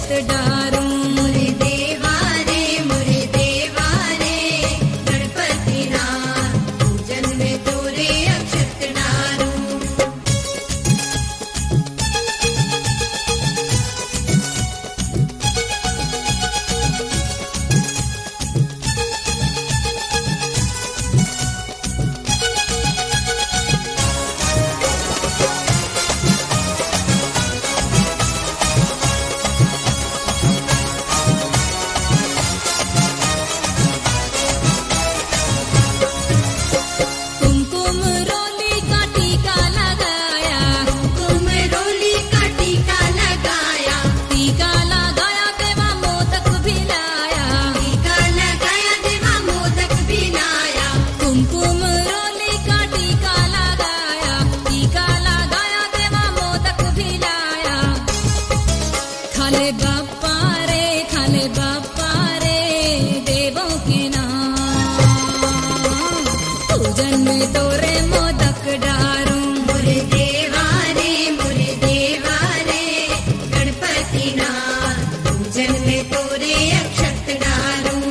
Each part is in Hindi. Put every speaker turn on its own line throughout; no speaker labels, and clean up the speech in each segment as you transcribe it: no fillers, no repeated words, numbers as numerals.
अक्षत डारूं।
मोरे देवा रे गणपति नाथ, पूजन में तोरे अक्षत डारूं।
कुमकुम रोली का टीका लगाया,
कुमकुम रोली का टीका लगाया,
टीका लगाया देवा मोदक भी लाया।
टीका लगाया देवा मोदक भी लाया।
कुमकुम रोली का टीका लगाया, टीका लगाया देवा मोदक भी लाया। खाले बाप्पा रे देवों के नाम, पूजन में तोरे मोदक डारूं।
मोरे देवा रे गणपति नाथ, पूजन में तोरे अक्षत डारूं।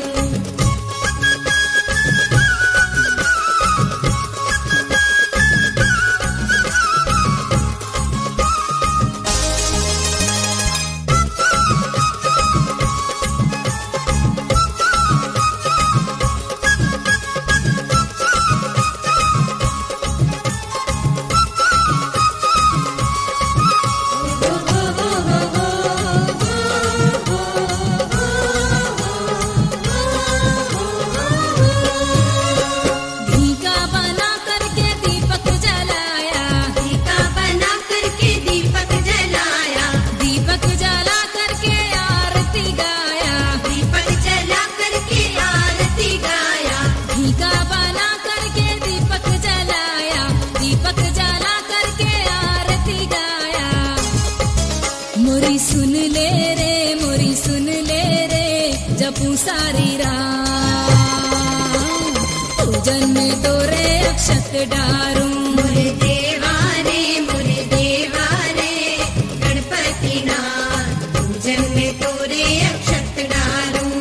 ढीका बना करके दीपक जलाया,
टीका बना करके दीपक जलाया,
दीपक जला करके आरती गाया।
दीपक जला करके आरती गाया।
ढीका बना करके दीपक जलाया, दीपक जला करके आरती गाया। मोरी सुन ले रे जपू सारी रात, पूजन में तोरे अक्षत डारूं।
मोरे देवा रे गणपति नाथ, पूजन में तोरे अक्षत डारूं।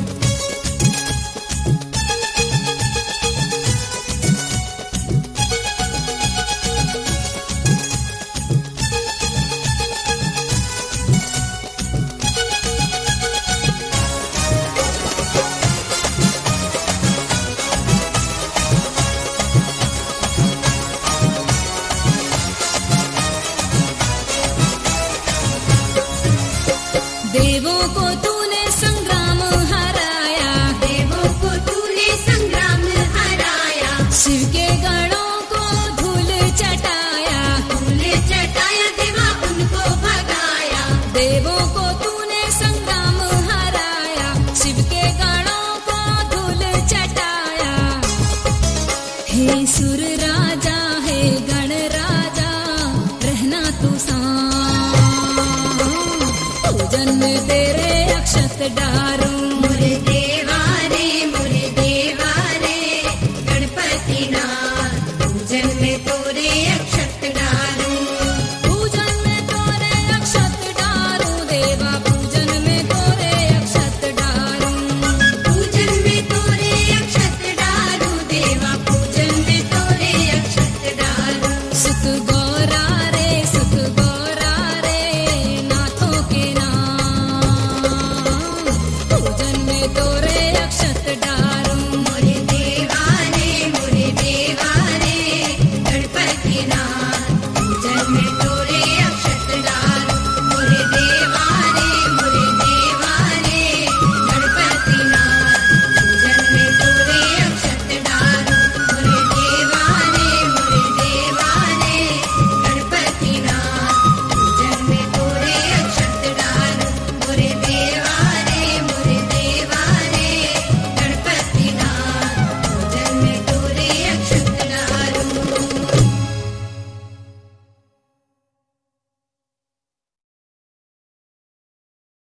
देवों को तूने संग्राम हराया,
देवों को तूने संग्राम हराया।
शिव के गणों को धूल चटाया।
धूल चटाया देवा उनको भगाया।
देवों को तूने संग्राम हराया, शिव के गणों को धूल चटाया। हे सुर राजा हे गण राजा, रहना तू सांभ, पूजन में तेरे अक्षत डारूं।